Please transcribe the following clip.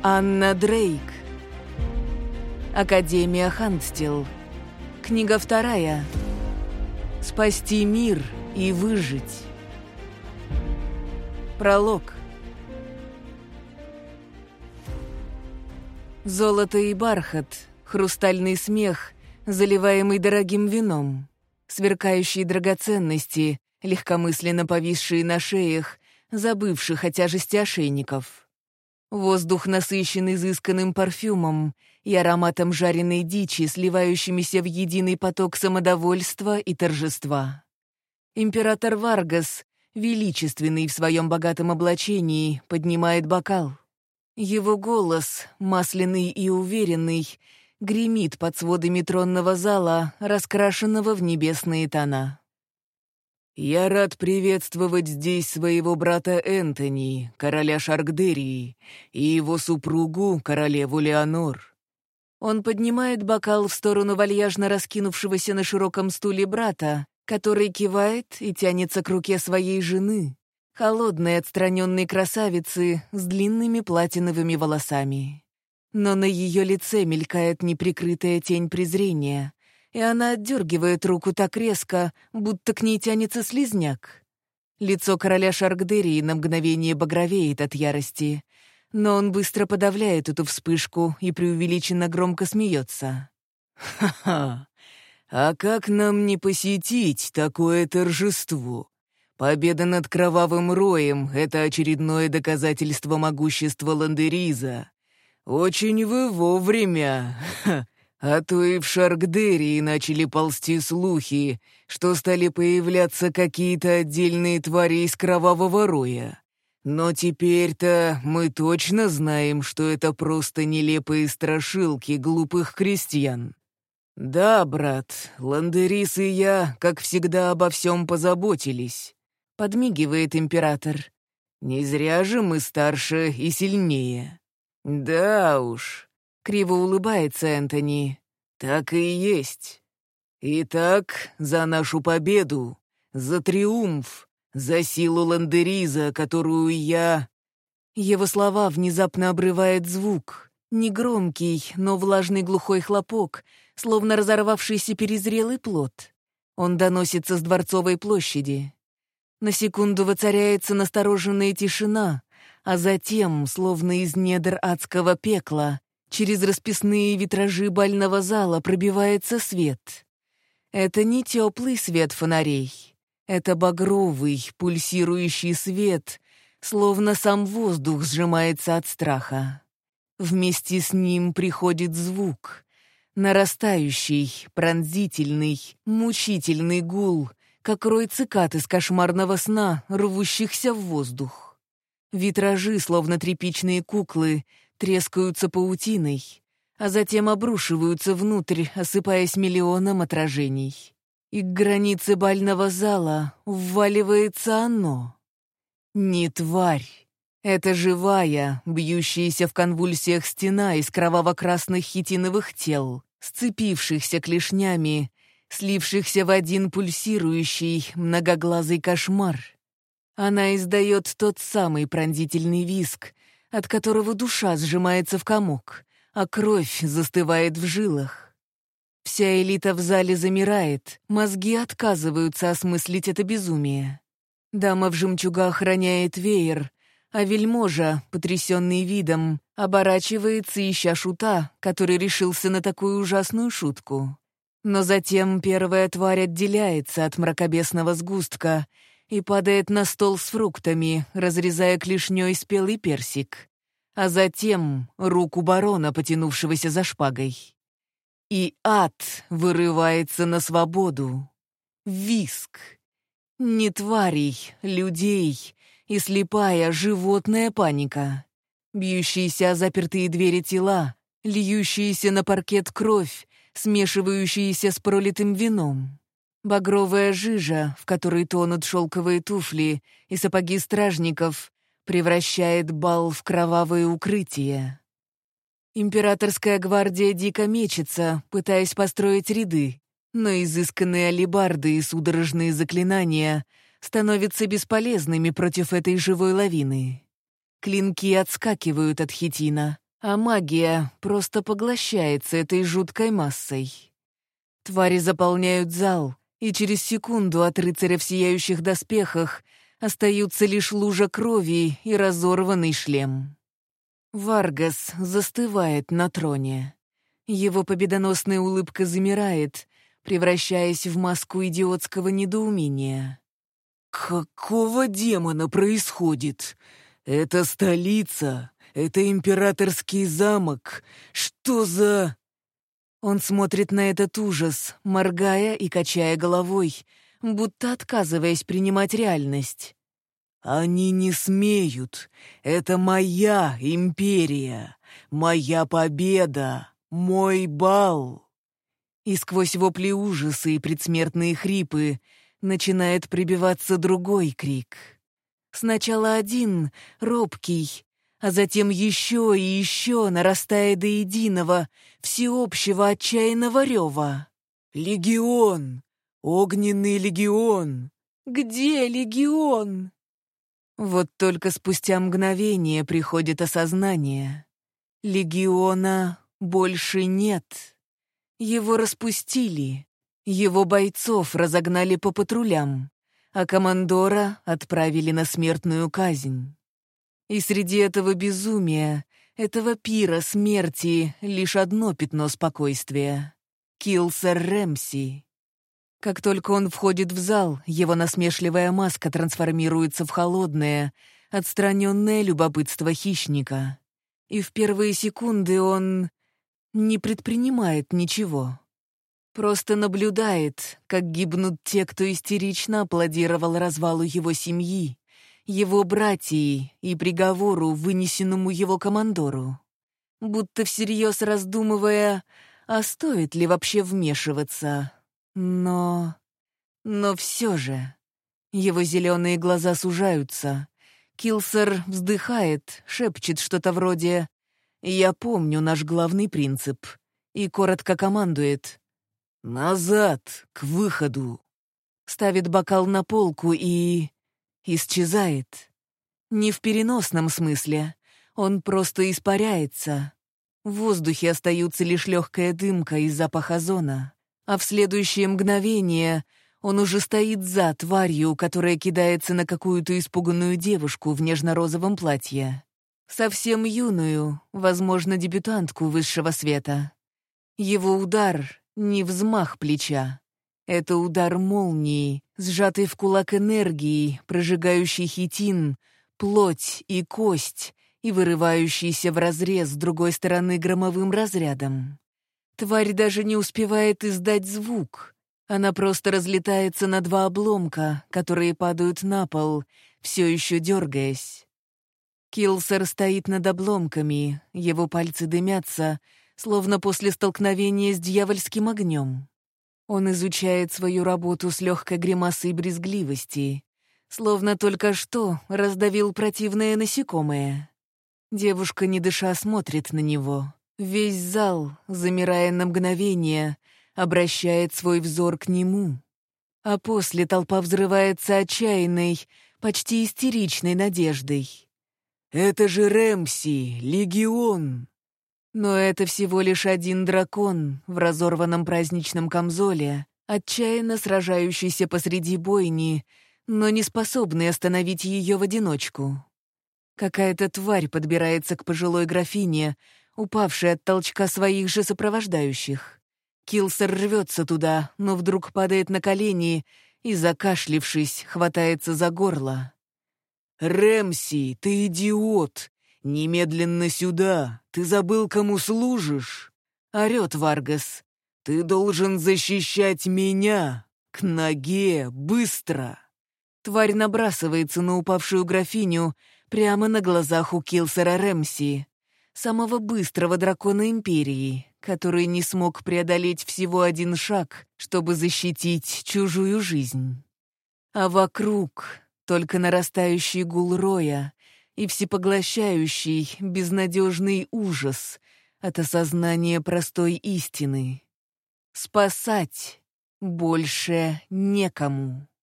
Анна Дрейк. Академия Хандстилл. Книга 2. Спасти мир и выжить. Пролог. Золото и бархат, хрустальный смех, заливаемый дорогим вином, сверкающие драгоценности, легкомысленно повисшие на шеях, забывших о тяжести ошейников. Воздух насыщен изысканным парфюмом и ароматом жареной дичи, сливающимися в единый поток самодовольства и торжества. Император Варгас, величественный в своем богатом облачении, поднимает бокал. Его голос, масляный и уверенный, гремит под сводами тронного зала, раскрашенного в небесные тона. «Я рад приветствовать здесь своего брата Энтони, короля Шаркдерии, и его супругу, королеву Леонор». Он поднимает бокал в сторону вальяжно раскинувшегося на широком стуле брата, который кивает и тянется к руке своей жены, холодной отстраненной красавицы с длинными платиновыми волосами. Но на ее лице мелькает неприкрытая тень презрения, и она отдергивает руку так резко, будто к ней тянется слизняк. Лицо короля Шаркдерии на мгновение багровеет от ярости, но он быстро подавляет эту вспышку и преувеличенно громко смеется. «Ха-ха! А как нам не посетить такое торжество? Победа над Кровавым Роем — это очередное доказательство могущества Ландериза. Очень вы вовремя! Ха! А то и в Шаркдерии начали ползти слухи, что стали появляться какие-то отдельные твари из Кровавого Роя. Но теперь-то мы точно знаем, что это просто нелепые страшилки глупых крестьян. Да, брат, Ландерис и я, как всегда, обо всем позаботились», — подмигивает император. «Не зря же мы старше и сильнее». «Да уж», — криво улыбается Энтони. «Так и есть. Итак, за нашу победу, за триумф, за силу Ландериза, которую я...» Его слова внезапно обрывает звук. Негромкий, но влажный глухой хлопок, словно разорвавшийся перезрелый плод. Он доносится с Дворцовой площади. На секунду воцаряется настороженная тишина, а затем, словно из недр адского пекла, через расписные витражи бального зала пробивается свет. Это не теплый свет фонарей. Это багровый, пульсирующий свет, словно сам воздух сжимается от страха. Вместе с ним приходит звук. Нарастающий, пронзительный, мучительный гул, как рой цикад из кошмарного сна, рвущихся в воздух. Витражи, словно тряпичные куклы, трескаются паутиной, а затем обрушиваются внутрь, осыпаясь миллионом отражений. И к границе бального зала вваливается оно. Не тварь. Это живая, бьющаяся в конвульсиях стена из кроваво-красных хитиновых тел, сцепившихся клешнями, слившихся в один пульсирующий, многоглазый кошмар. Она издает тот самый пронзительный визг, от которого душа сжимается в комок, а кровь застывает в жилах. Вся элита в зале замирает, мозги отказываются осмыслить это безумие. Дама в жемчугах роняет веер, а вельможа, потрясенный видом, оборачивается, ища шута, который решился на такую ужасную шутку. Но затем первая тварь отделяется от мракобесного сгустка и падает на стол с фруктами, разрезая клешней спелый персик, а затем руку барона, потянувшегося за шпагой. И ад вырывается на свободу. Визг. Не тварей, людей и слепая животная паника. Бьющиеся о запертые двери тела, льющиеся на паркет кровь, смешивающиеся с пролитым вином. Багровая жижа, в которой тонут шелковые туфли и сапоги стражников, превращает бал в кровавое укрытие. Императорская гвардия дико мечется, пытаясь построить ряды, но изысканные алебарды и судорожные заклинания становятся бесполезными против этой живой лавины. Клинки отскакивают от хитина, а магия просто поглощается этой жуткой массой. Твари заполняют зал, и через секунду от рыцаря в сияющих доспехах остаются лишь лужа крови и разорванный шлем. Варгас застывает на троне. Его победоносная улыбка замирает, превращаясь в маску идиотского недоумения. «Какого демона происходит? Это столица, это императорский замок. Что за...» Он смотрит на этот ужас, моргая и качая головой, будто отказываясь принимать реальность. «Они не смеют. Это моя империя, моя победа, мой бал». И сквозь вопли ужаса и предсмертные хрипы начинает прибиваться другой крик. Сначала один, робкий, а затем еще и еще, нарастая до единого, всеобщего отчаянного рева. «Легион! Огненный легион! Где легион?» Вот только спустя мгновение приходит осознание. Легиона больше нет. Его распустили, его бойцов разогнали по патрулям, а командора отправили на смертную казнь. И среди этого безумия, этого пира смерти, лишь одно пятно спокойствия — Килсер Рэмси. Как только он входит в зал, его насмешливая маска трансформируется в холодное, отстраненное любопытство хищника. И в первые секунды он не предпринимает ничего. Просто наблюдает, как гибнут те, кто истерично аплодировал развалу его семьи, его братьи и приговору, вынесенному его командору. Будто всерьез раздумывая, а стоит ли вообще вмешиваться. Но все же. Его зеленые глаза сужаются. Килсер вздыхает, шепчет что-то вроде «Я помню наш главный принцип» и коротко командует «Назад, к выходу». Ставит бокал на полку и... исчезает. Не в переносном смысле. Он просто испаряется. В воздухе остаются лишь легкая дымка и запах озона. А в следующее мгновение он уже стоит за тварью, которая кидается на какую-то испуганную девушку в нежно-розовом платье. Совсем юную, возможно, дебютантку высшего света. Его удар — не взмах плеча. Это удар молнии, сжатый в кулак энергии, прожигающий хитин, плоть и кость и вырывающийся вразрез с другой стороны громовым разрядом. Тварь даже не успевает издать звук. Она просто разлетается на два обломка, которые падают на пол, все еще дергаясь. Килсер стоит над обломками, его пальцы дымятся, словно после столкновения с дьявольским огнем. Он изучает свою работу с легкой гримасой брезгливости, словно только что раздавил противное насекомое. Девушка, не дыша, смотрит на него. Весь зал, замирая на мгновение, обращает свой взор к нему. А после толпа взрывается отчаянной, почти истеричной надеждой. «Это же Рэмси, легион!» Но это всего лишь один дракон в разорванном праздничном камзоле, отчаянно сражающийся посреди бойни, но не способный остановить ее в одиночку. Какая-то тварь подбирается к пожилой графине, упавшей от толчка своих же сопровождающих. Килсер рвется туда, но вдруг падает на колени и, закашлившись, хватается за горло. «Рэмси, ты идиот! Немедленно сюда! Ты забыл, кому служишь!» — орёт Варгас. «Ты должен защищать меня! К ноге! Быстро!» Тварь набрасывается на упавшую графиню прямо на глазах у Килсера Рэмси, самого быстрого дракона Империи, который не смог преодолеть всего один шаг, чтобы защитить чужую жизнь. А вокруг только нарастающий гул роя и всепоглощающий, безнадежный ужас от осознания простой истины. Спасать больше некому.